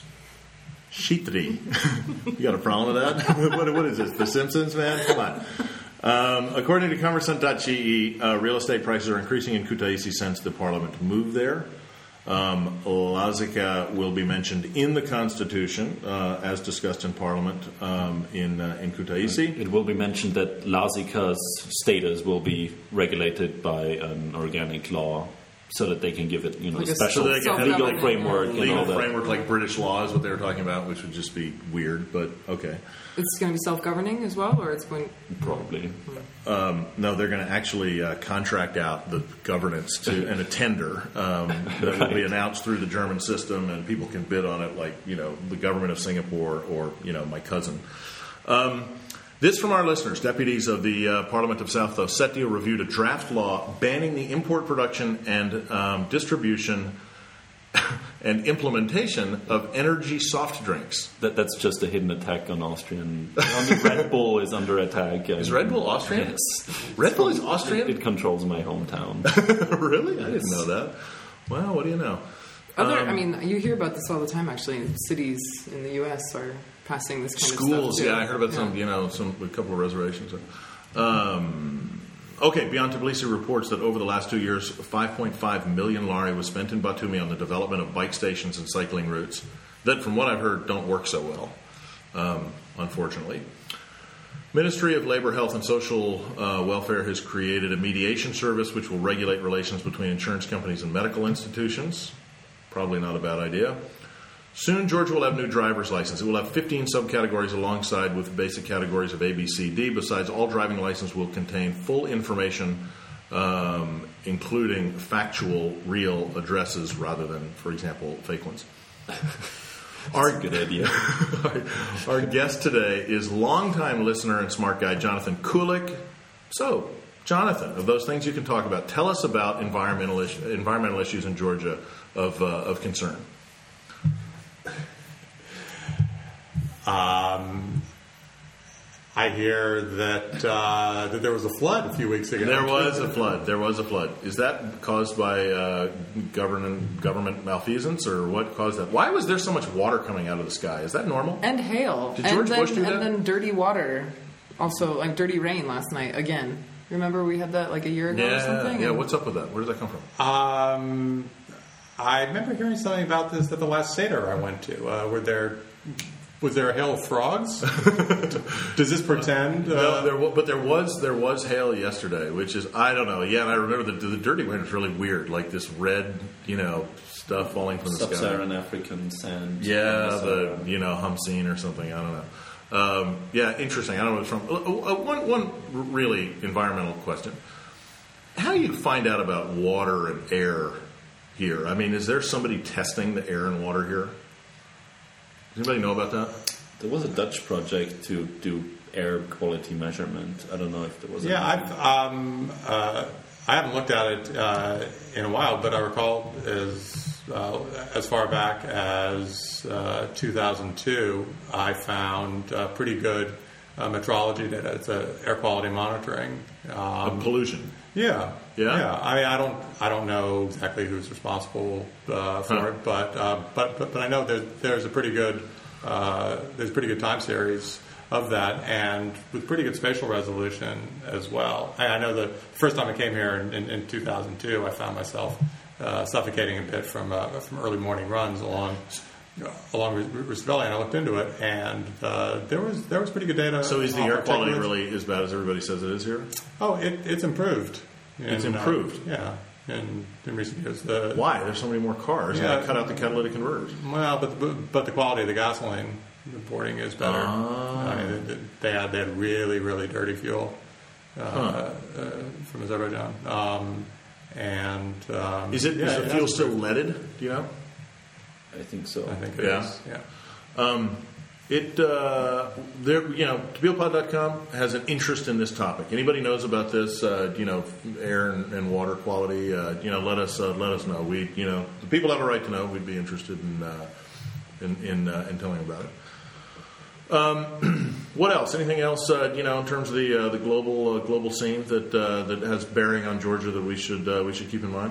Shitri. You got a problem with that? what, what is this? The Simpsons, man? Come on. Um, according to Conversant dot G E, uh, real estate prices are increasing in Kutaisi since the parliament moved there. Um, Lazika will be mentioned in the Constitution, uh, as discussed in Parliament um, in uh, in Kutaisi. It will be mentioned that Lazika's status will be regulated by an organic law, so that they can give it, you know, Like a special so they can have legal self-governing, framework yeah. and Legal all that. framework like British law is what they were talking about, which would just be weird, but okay. It's going to be self-governing as well, or it's going? Probably. No, they're going to actually uh, contract out the governance to and a tender um, that will be announced through the German system, and people can bid on it, like you know the government of Singapore or you know my cousin. Um, this from our listeners. Deputies of the uh, Parliament of South Ossetia reviewed a draft law banning the import, production, and um, distribution and implementation of energy soft drinks. That, that's just a hidden attack on Austrian. I mean, Red Bull is under attack. Is Red Bull Austrian? Yes. Red Bull is Austrian? It controls my hometown. Really? I didn't know that. Well, what do you know? Other, Um, I mean, you hear about this all the time. Actually, cities in the U S are passing this kind Schools, of stuff. too. yeah, I heard about some, you know, some a couple of reservations. Um, okay, Beyond Tbilisi reports that over the last two years, five point five million lari was spent in Batumi on the development of bike stations and cycling routes that, from what I've heard, don't work so well, um, unfortunately. Ministry of Labor, Health and Social uh, Welfare has created a mediation service which will regulate relations between insurance companies and medical institutions. Probably not a bad idea. Soon, Georgia will have new driver's license. It will have fifteen subcategories alongside with basic categories of A, B, C, D. Besides, all driving license will contain full information, um, including factual, real addresses rather than, for example, fake ones. Our, good idea. our, our guest today is longtime listener and smart guy Jonathan Kulik. So, Jonathan, of those things you can talk about, tell us about environmental is, environmental issues in Georgia of uh, of concern. Um, I hear that uh, that there was a flood a few weeks ago. There was a flood. There was a flood. Is that caused by uh, government government malfeasance, or what caused that? Why was there so much water coming out of the sky? Is that normal? And hail. Did George and then, Bush do that? And then dirty water. Also, like dirty rain last night again. Remember we had that like a year ago yeah, or something? Yeah, And what's up with that? Where did that come from? Um, I remember hearing something about this at the last Seder I went to. Uh, were there was there a hail of frogs? Does this pretend? Uh, No, there, wa- but there was there was hail yesterday, which is I don't know. Yeah, and I remember the, the dirty rain was really weird, like this red, you know, stuff falling from the sky. Sub-Saharan African sand. Yeah, the you know Humsine or something. I don't know. Um, yeah, interesting. I don't know what's from. Uh, uh, one one really environmental question: how do you find out about water and air here? I mean, is there somebody testing the air and water here? Does anybody know about that? There was a Dutch project to do air quality measurement. I don't know if there was. yeah, a I've, um, uh, I haven't looked at it uh, in a while, but I recall as uh, as far back as uh, two thousand two, I found uh, pretty good uh, metrology data. It's a air quality monitoring. Um, Of pollution. Yeah, Yeah? yeah. I mean, I don't, I don't know exactly who's responsible uh, for Huh. it, but, uh, but, but, but I know that there's a pretty good, uh, there's a pretty good time series of that, and with pretty good spatial resolution as well. I, I know the first time I came here in, in, in two thousand two, I found myself uh, suffocating a bit from uh, from early morning runs along. Along Roosevelt Valley, and I looked into it, and uh, there was there was pretty good data. So is the on air quality particulates. really as bad as everybody says it is here? Oh, it, it's improved. It's in, improved? Uh, yeah, in, in recent years. The, Why? There's so many more cars. Yeah. And they cut out the catalytic converters. Well, but the, but the quality of the gasoline reporting is better. Ah. I mean, they had they had really really dirty fuel uh, Huh. uh, from Azerbaijan, um, and um, Is it? yeah, is the it fuel has still improved. leaded? Do you know? I think so. I think it Yeah. is. Yeah. Um, it uh, there, you know, Tabeel Pod dot com has an interest in this topic. Anybody knows about this? Uh, you know, air and, and water quality. Uh, you know, let us uh, let us know. We, you know, the people have a right to know. We'd be interested in uh, in in, uh, in telling about it. Um, what else? Anything else? Uh, you know, in terms of the uh, the global uh, global scene that uh, that has bearing on Georgia that we should uh, we should keep in mind.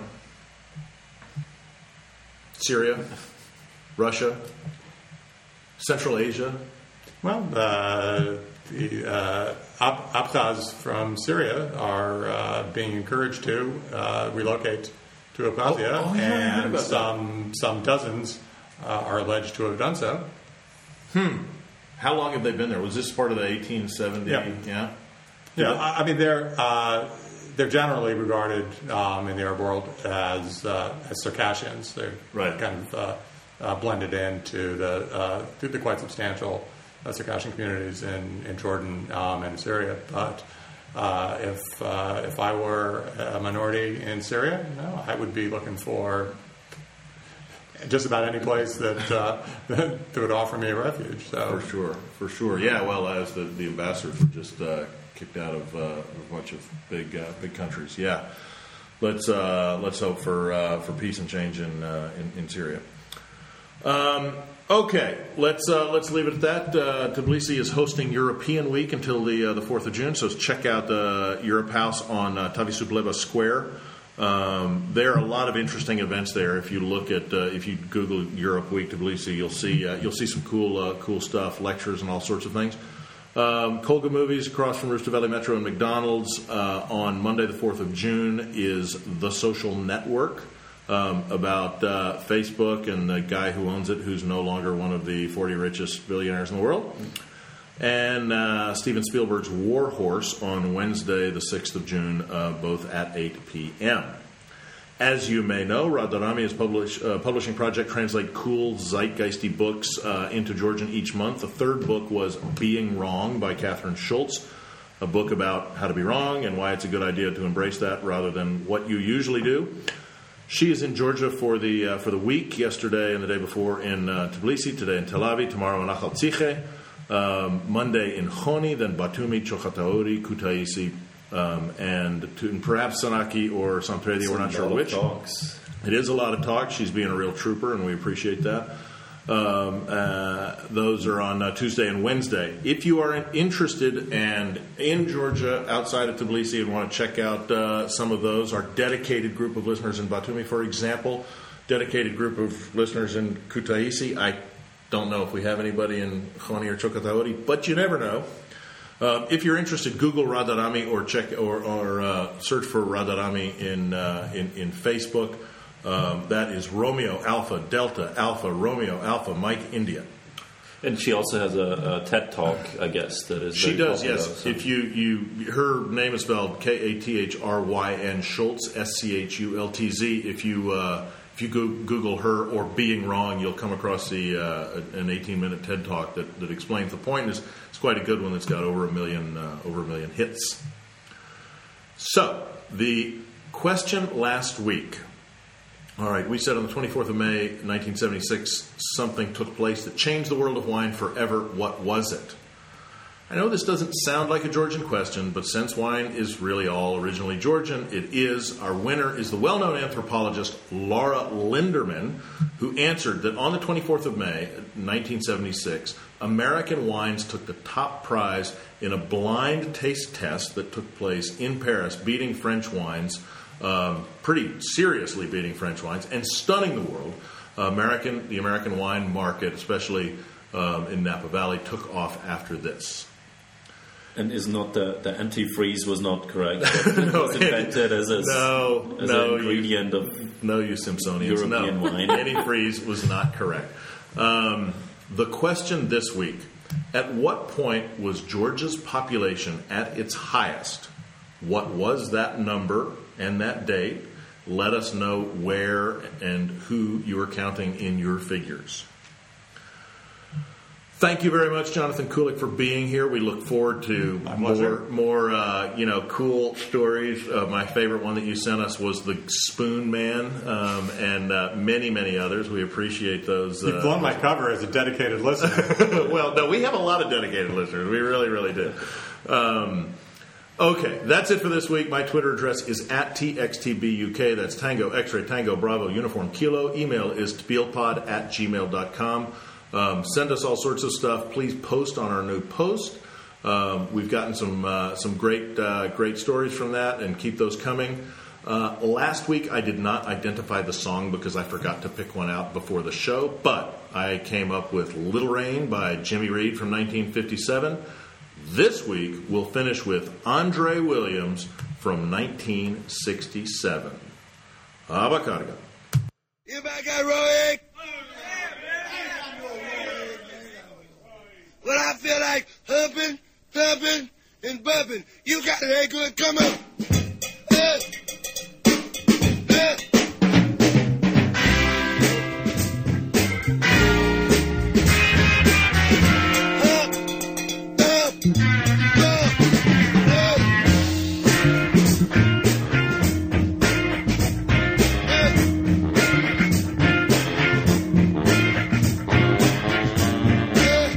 Syria. Russia, Central Asia. Well, uh, the uh, Ab- Abkhaz from Syria are uh, being encouraged to uh, relocate to Abkhazia, Oh, oh, yeah, I heard and about that. some some dozens uh, are alleged to have done so. How long have they been there? Was this part of the eighteen seventy? Yeah. Yeah. Yeah, I, I mean they're uh, they're generally regarded um, in the Arab world as uh, as Circassians. They're Right. kind of uh, uh, blended into the uh, the the quite substantial uh, Circassian communities in, in Jordan um, and Syria. But uh, if uh, if I were a minority in Syria, no, I would be looking for just about any place that uh, that would offer me a refuge. So For sure, for sure. Yeah, well, as the, the ambassadors were just uh, kicked out of uh, a bunch of big uh, big countries. Yeah, let's uh, let's hope for uh, for peace and change in uh, in, in Syria. Um, okay, let's uh, let's leave it at that. Uh, Tbilisi is hosting European Week until the uh, the fourth of June. So check out uh, Europe House on uh, Tavisubleva Square. Um, there are a lot of interesting events there. If you look at uh, if you Google Europe Week Tbilisi, you'll see uh, you'll see some cool uh, cool stuff, lectures and all sorts of things. Um, Colga Movies, across from Rooster Valley Metro and McDonald's, uh, on Monday the fourth of June is The Social Network, um, about uh, Facebook and the guy who owns it, who's no longer one of the forty richest billionaires in the world. And uh, Steven Spielberg's War Horse on Wednesday the sixth of June, uh, both at eight p.m. As you may know, Radharami's publish, uh, publishing project translate cool, zeitgeisty books uh, into Georgian each month. The third book was Being Wrong by Catherine Schultz, a book about how to be wrong and why it's a good idea to embrace that rather than what you usually do. She is in Georgia for the uh, for the week, yesterday and the day before in uh, Tbilisi, today in Tel Aviv, tomorrow in Achal Tziche, um, Monday in Choni, then Batumi, Chochatauri, Kutaisi, Um, and, to, and perhaps Sanaki or Samtredi, we're not sure which. Talks. It is a lot of talk. She's being a real trooper, and we appreciate that. Um, uh, those are on uh, Tuesday and Wednesday. If you are interested and in Georgia, outside of Tbilisi, and want to check out uh, some of those, our dedicated group of listeners in Batumi, for example, dedicated group of listeners in Kutaisi. I don't know if we have anybody in Choni or Chokhatauri, but you never know. Uh, if you're interested, Google Radharami or check or, or uh, search for Radharami in, uh, in in Facebook. Um, that is Romeo Alpha Delta Alpha Romeo Alpha Mike India. And she also has a, a TED Talk, I guess, that is. She very does, popular, yes. so. If you, you her name is spelled K A T H R Y N Schultz, S C H U L T Z. If you uh, if you go, Google her or Being Wrong, you'll come across the uh, an eighteen minute TED Talk that, that explains the point. Is it's quite a good one that's got over a million uh, over a million hits. So the question last week. All right, we said on the twenty-fourth of May, nineteen seventy-six, something took place that changed the world of wine forever. What was it? I know this doesn't sound like a Georgian question, but since wine is really all originally Georgian, it is. Our winner is the well-known anthropologist Laura Linderman, who answered that on the twenty-fourth of May, nineteen seventy-six, American wines took the top prize in a blind taste test that took place in Paris, beating French wines, um, pretty seriously beating French wines, and stunning the world. Uh, American, the American wine market, especially um, in Napa Valley, took off after this. And is not the, the antifreeze was not correct? It no, was invented as a no, as no, an ingredient you, of no, you Simpsonians. European no. wine. Antifreeze was not correct. Um, the question this week: at what point was Georgia's population at its highest? What was that number and that date? Let us know where and who you are counting in your figures. Thank you very much, Jonathan Kulik, for being here. We look forward to My more, pleasure. more, uh, you know, cool stories. Uh, my favorite one that you sent us was the Spoon Man, um, and uh, many, many others. We appreciate those. You've Uh, blown my cover as a dedicated listener. well, no, we have a lot of dedicated listeners. We really, really do. Um, okay, that's it for this week. My Twitter address is at T X T B U K. That's Tango, X-Ray, Tango, Bravo, Uniform, Kilo. Email is tbilpod at gmail dot com. Um, send us all sorts of stuff. Please post on our new post. Um, we've gotten some uh, some great uh, great stories from that, and keep those coming. Uh, last week I did not identify the song because I forgot to pick one out before the show, but I came up with Little Rain by Jimmy Reed from nineteen fifty-seven. This week we'll finish with Andre Williams from nineteen sixty-seven. Abacarga. You back at Roy? When I feel like humping, thumping, and bumping, you got it, ain't good, come on. Uh, uh. Up, up,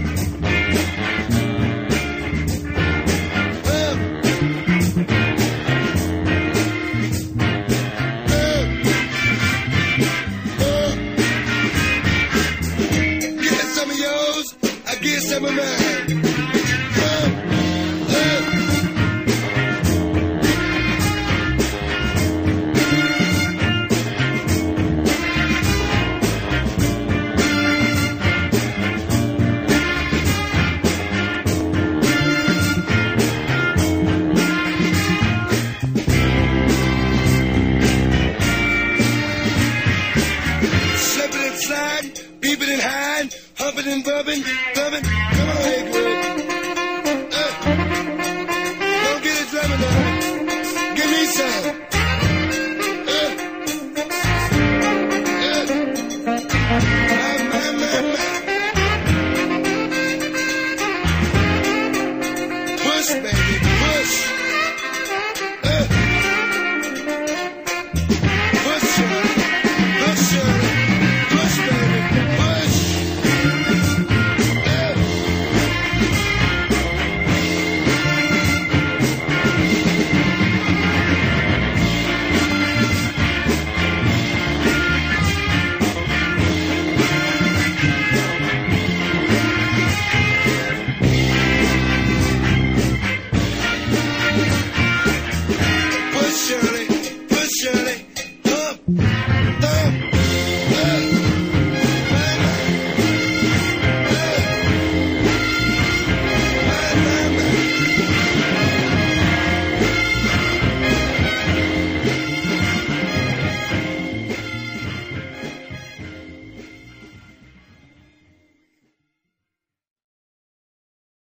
up, up. sleeping and hiding, humping and bubbing, bubbing.